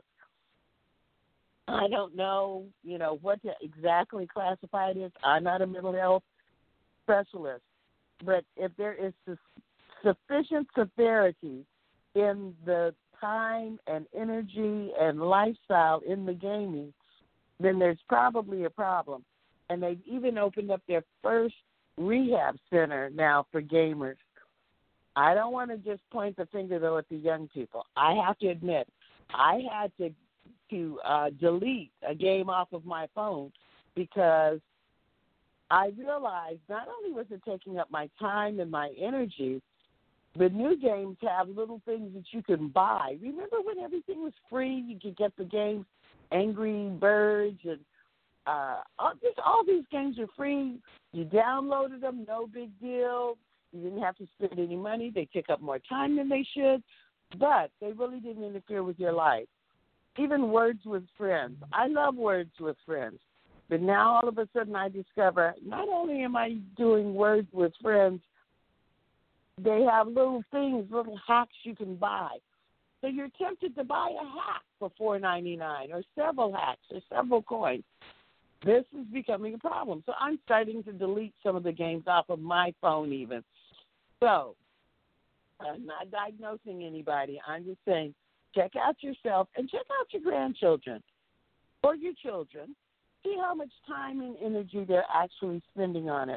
I don't know, what to exactly classify it as. I'm not a mental health specialist, but if there is sufficient severity in the time and energy and lifestyle in the gaming, then there's probably a problem. And they've even opened up their first rehab center now for gamers. I don't want to just point the finger, though, at the young people. I have to admit, I had to delete a game off of my phone because I realized not only was it taking up my time and my energy, the new games have little things that you can buy. Remember when everything was free? You could get the games, Angry Birds, and all these games are free. You downloaded them, no big deal. You didn't have to spend any money. They took up more time than they should, but they really didn't interfere with your life. Even Words with Friends. I love Words with Friends. But now all of a sudden I discover not only am I doing Words with Friends, they have little things, little hacks you can buy. So you're tempted to buy a hack for $4.99 or several hacks or several coins. This is becoming a problem. So I'm starting to delete some of the games off of my phone even. So I'm not diagnosing anybody. I'm just saying check out yourself and check out your grandchildren or your children. See how much time and energy they're actually spending on it.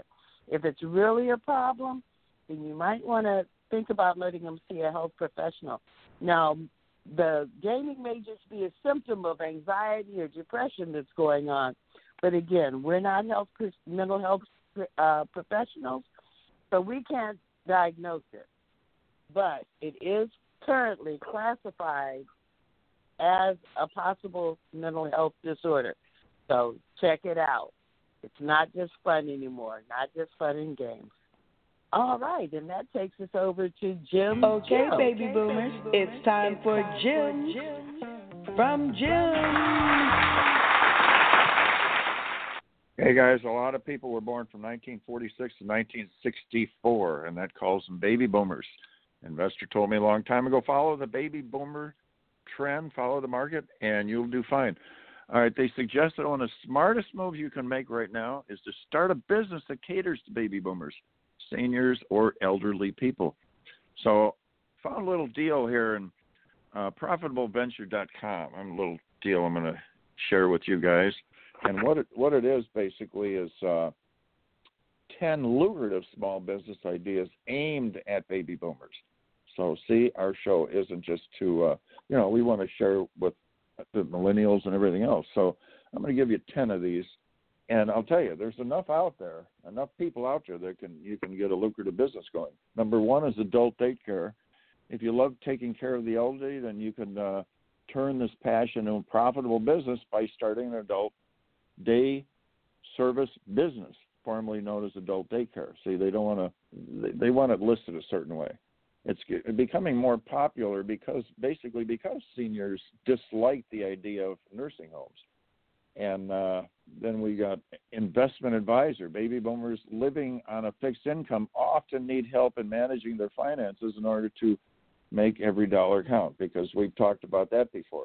If it's really a problem, then you might want to think about letting them see a health professional. Now, the gaining may just be a symptom of anxiety or depression that's going on. But again, we're not mental health professionals, so we can't diagnose it. But it is currently classified as a possible mental health disorder. So check it out. It's not just fun anymore, not just fun and games. All right, and that takes us over to Jim. Okay, Joe. baby boomers, it's time for Jim from Jim. Hey guys, a lot of people were born from 1946 to 1964, and that calls them baby boomers. Investor told me a long time ago, follow the baby boomer trend, follow the market, and you'll do fine. All right, they suggest that one of the smartest moves you can make right now is to start a business that caters to baby boomers, seniors, or elderly people. So found a little deal here in profitableventure.com. A little deal I'm going to share with you guys. And what it is basically is 10 lucrative small business ideas aimed at baby boomers. So see, our show isn't just to, we want to share with the millennials and everything else. So I'm going to give you 10 of these. And I'll tell you, there's enough people out there that you can get a lucrative business going. Number one is adult daycare. If you love taking care of the elderly, then you can turn this passion into a profitable business by starting an adult day service business, formerly known as adult daycare. See, they want it listed a certain way. It's becoming more popular because seniors dislike the idea of nursing homes. And then we got investment advisor. Baby boomers living on a fixed income often need help in managing their finances in order to make every dollar count, because we've talked about that before.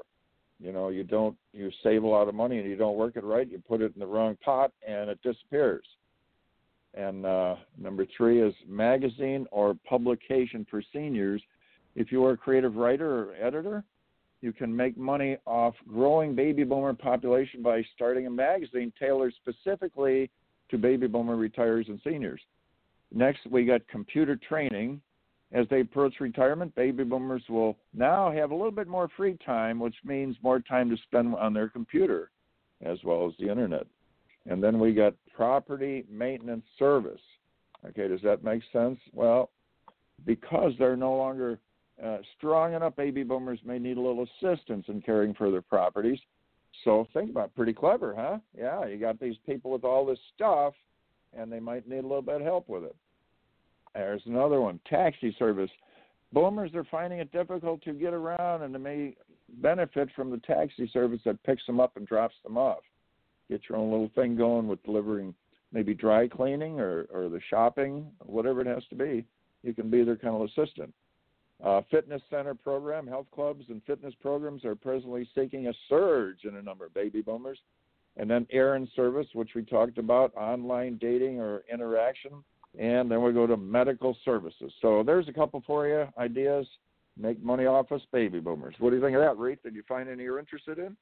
You save a lot of money and you don't work it right, you put it in the wrong pot and it disappears. And number 3 is magazine or publication for seniors. If you are a creative writer or editor, you can make money off growing baby boomer population by starting a magazine tailored specifically to baby boomer retirees and seniors. Next, we got computer training. As they approach retirement, baby boomers will now have a little bit more free time, which means more time to spend on their computer as well as the internet. And then we got property maintenance service. Okay, does that make sense? Well, because they're no longer strong enough, baby boomers may need a little assistance in caring for their properties. So think about it. Pretty clever, huh? Yeah, you got these people with all this stuff, and they might need a little bit of help with it. There's another one, taxi service. Boomers are finding it difficult to get around, and they may benefit from the taxi service that picks them up and drops them off. Get your own little thing going with delivering maybe dry cleaning or the shopping, whatever it has to be. You can be their kind of assistant. Fitness center program, health clubs and fitness programs are presently seeking a surge in a number of baby boomers. And then errand service, which we talked about, online dating or interaction. And then we go to medical services. So there's a couple for you, ideas. Make money off us baby boomers. What do you think of that, Reed? Did you find any you're interested in?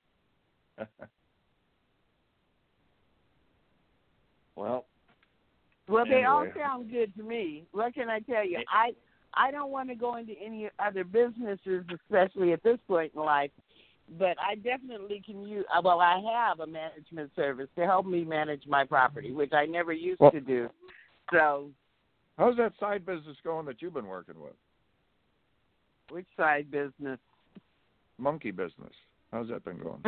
Well, they all sound good to me. What can I tell you? I don't want to go into any other businesses, especially at this point in life, but I definitely can use, I have a management service to help me manage my property, which I never used to do. So, how's that side business going that you've been working with? Which side business? Monkey business. How's that been going?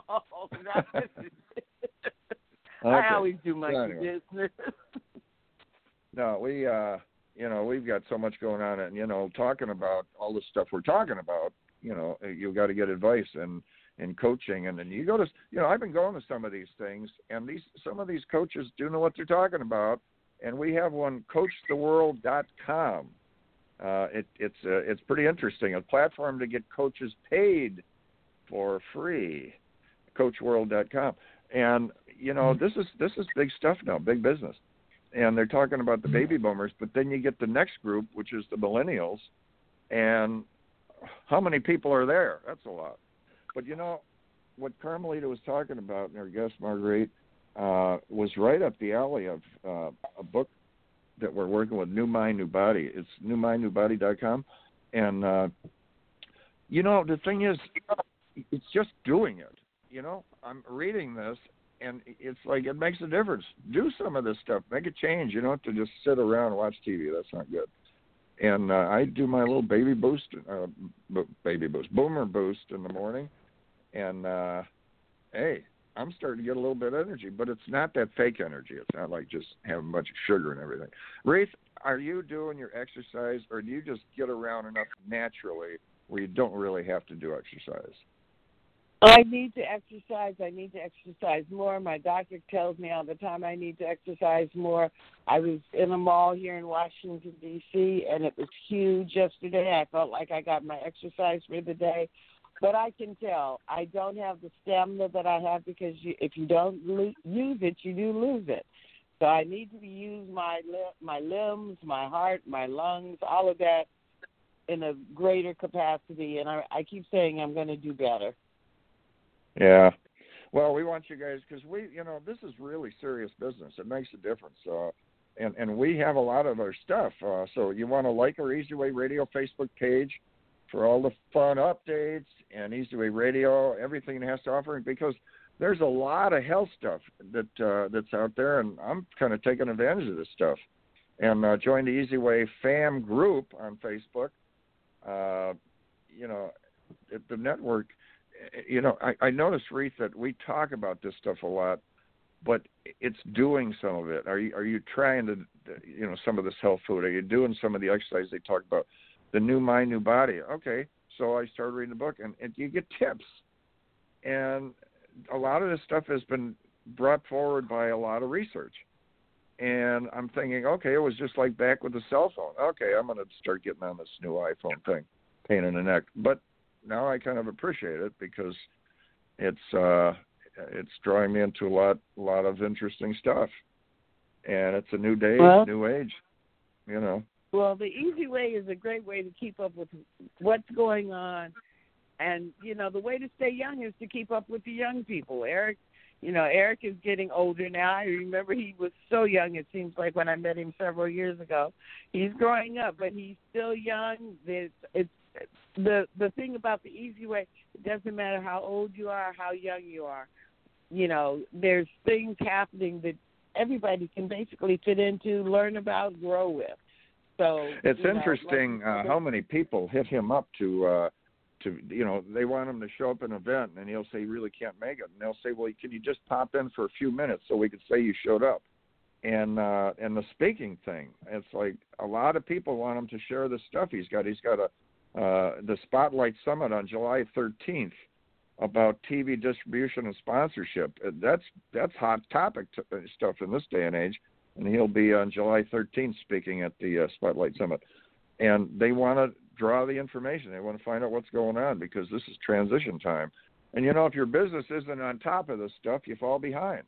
I always do monkey business. No, we've got so much going on, and talking about all the stuff we're talking about. You've got to get advice and coaching, and then you go to. I've been going to some of these things, and some of these coaches do know what they're talking about. And we have one, CoachTheWorld.com. It's pretty interesting. A platform to get coaches paid for free. CoachTheWorld.com. And this is big stuff now, big business. And they're talking about the baby boomers, but then you get the next group, which is the millennials. And how many people are there? That's a lot. But what Carmelita was talking about, and her guest Marguerite, was right up the alley of a book that we're working with, New Mind, New Body. It's newmindnewbody.com. And, the thing is, it's just doing it. I'm reading this, and it's like it makes a difference. Do some of this stuff. Make a change. You don't have to just sit around and watch TV. That's not good. And I do my little boomer boost in the morning. And, hey, I'm starting to get a little bit of energy, but it's not that fake energy. It's not like just having a bunch of sugar and everything. Ruth, are you doing your exercise, or do you just get around enough naturally where you don't really have to do exercise? I need to exercise. I need to exercise more. My doctor tells me all the time I need to exercise more. I was in a mall here in Washington, D.C., and it was huge yesterday. I felt like I got my exercise for the day. But I can tell I don't have the stamina that I have, because if you don't use it, you do lose it. So I need to use my limbs, my heart, my lungs, all of that in a greater capacity. And I keep saying I'm going to do better. Yeah. Well, we want you guys, because this is really serious business. It makes a difference. And we have a lot of our stuff. So you want to like our Easy Way Radio Facebook page for all the fun updates and Easy Way Radio, everything it has to offer, because there's a lot of health stuff that's out there, and I'm kind of taking advantage of this stuff. And join the Easy Way fam group on Facebook. The network, I noticed, Reith, that we talk about this stuff a lot, but it's doing some of it. Are you trying to, some of this health food? Are you doing some of the exercise they talk about? The New Mind, New Body. Okay, so I started reading the book, and you get tips. And a lot of this stuff has been brought forward by a lot of research. And I'm thinking, okay, it was just like back with the cell phone. Okay, I'm going to start getting on this new iPhone thing, pain in the neck. But now I kind of appreciate it, because it's drawing me into a lot of interesting stuff. And it's a new day, new age, Well, the Easy Way is a great way to keep up with what's going on. And, the way to stay young is to keep up with the young people. Eric is getting older now. I remember he was so young, it seems like, when I met him several years ago. He's growing up, but he's still young. It's the thing about the Easy Way, it doesn't matter how old you are, how young you are. There's things happening that everybody can basically fit into, learn about, grow with. So it's interesting how many people hit him up to they want him to show up at an event, and he'll say he really can't make it, and they'll say, well, can you just pop in for a few minutes so we can say you showed up? And the speaking thing, it's like a lot of people want him to share the stuff he's got. He's got the Spotlight Summit on July 13th about TV distribution and sponsorship. That's hot topic stuff in this day and age. And he'll be on July 13th speaking at the Spotlight Summit. And they want to draw the information. They want to find out what's going on, because this is transition time. And, if your business isn't on top of this stuff, you fall behind,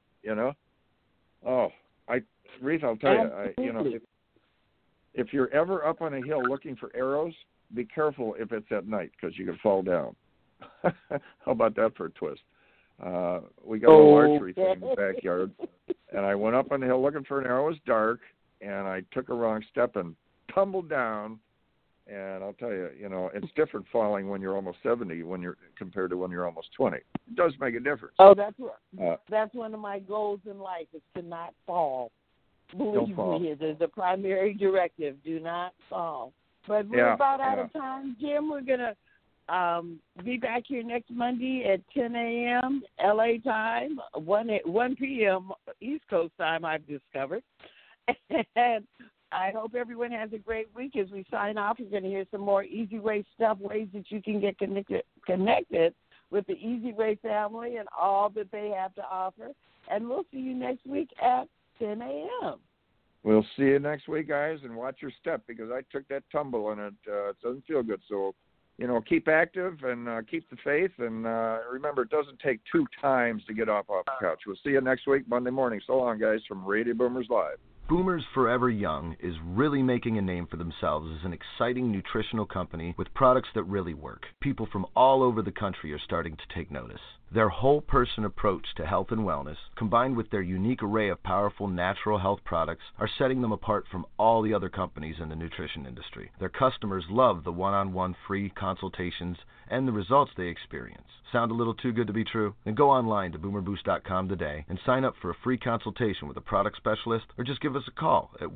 Reith, I'll tell you, if you're ever up on a hill looking for arrows, be careful if it's at night, because you can fall down. How about that for a twist? We got a little archery thing in the backyard, and I went up on the hill looking for an arrow. It was dark, and I took a wrong step and tumbled down. And I'll tell you, it's different falling when you're almost 70 compared to when you're almost 20. It does make a difference. Oh, that's one of my goals in life, is to not fall. Believe me, it is a primary directive. Do not fall. But we're about out of time, Jim. We're going to be back here next Monday at 10 a.m. L.A. time, 1 p.m. East Coast time, I've discovered. And I hope everyone has a great week. As we sign off, you're going to hear some more Easy Way stuff, ways that you can get connected with the Easy Way family and all that they have to offer. And we'll see you next week at 10 a.m. We'll see you next week, guys, and watch your step, because I took that tumble and it doesn't feel good. So, keep active and keep the faith. And remember, it doesn't take 2 times to get off the couch. We'll see you next week, Monday morning. So long, guys, from Radio Boomers Live. Boomers Forever Young is really making a name for themselves as an exciting nutritional company with products that really work. People from all over the country are starting to take notice. Their whole-person approach to health and wellness, combined with their unique array of powerful natural health products, are setting them apart from all the other companies in the nutrition industry. Their customers love the one-on-one free consultations and the results they experience. Sound a little too good to be true? Then go online to boomerboost.com today and sign up for a free consultation with a product specialist, or just give us a call at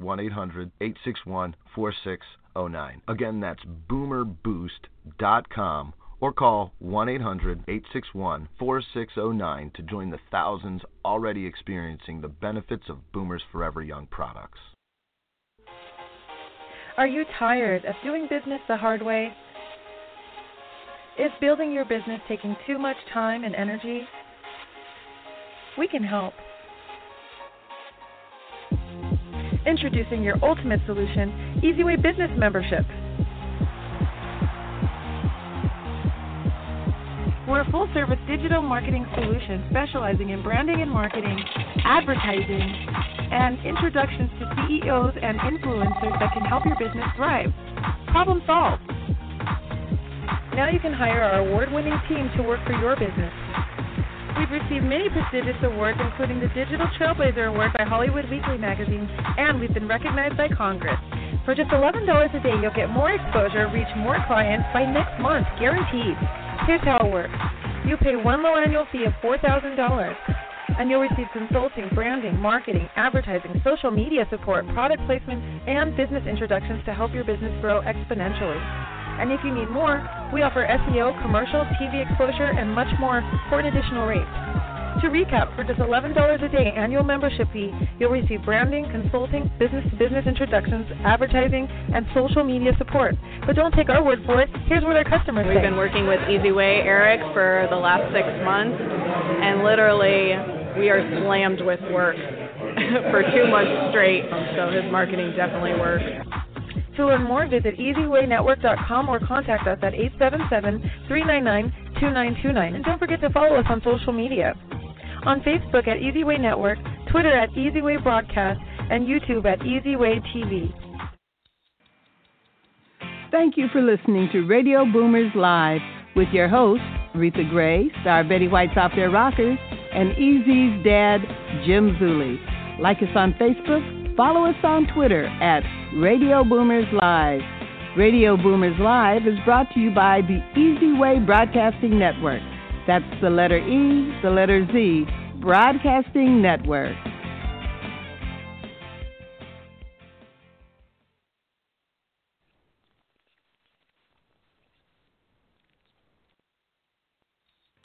1-800-861-4609. Again, that's boomerboost.com, or call 1-800-861-4609 to join the thousands already experiencing the benefits of Boomer's Forever Young products. Are you tired of doing business the hard way? Is building your business taking too much time and energy? We can help. Introducing your ultimate solution, EasyWay Business Membership. We're a full-service digital marketing solution specializing in branding and marketing, advertising, and introductions to CEOs and influencers that can help your business thrive. Problem solved. Now you can hire our award-winning team to work for your business. We've received many prestigious awards, including the Digital Trailblazer Award by Hollywood Weekly magazine, and we've been recognized by Congress. For just $11 a day, you'll get more exposure, reach more clients by next month, guaranteed. Here's how it works. You pay one low annual fee of $4,000, and you'll receive consulting, branding, marketing, advertising, social media support, product placement, and business introductions to help your business grow exponentially. And if you need more, we offer SEO, commercial, TV exposure, and much more for an additional rate. To recap, for just $11 a day annual membership fee, you'll receive branding, consulting, business-to-business introductions, advertising, and social media support. But don't take our word for it. Here's what our customers say. We've been working with EasyWay, Eric, for the last 6 months, and literally we are slammed with work for 2 months straight, so his marketing definitely works. To learn more, visit EasyWayNetwork.com or contact us at 877-399-2929. And don't forget to follow us on social media. On Facebook at EasyWay Network, Twitter at EasyWay Broadcast, and YouTube at EasyWay TV. Thank you for listening to Radio Boomers Live with your hosts, Aretha Gray, star Betty White's Off Their Rockers, and Easy's dad, Jim Zuley. Like us on Facebook, follow us on Twitter at Radio Boomers Live. Radio Boomers Live is brought to you by the EasyWay Broadcasting Network. That's the letter E, the letter Z, Broadcasting Network.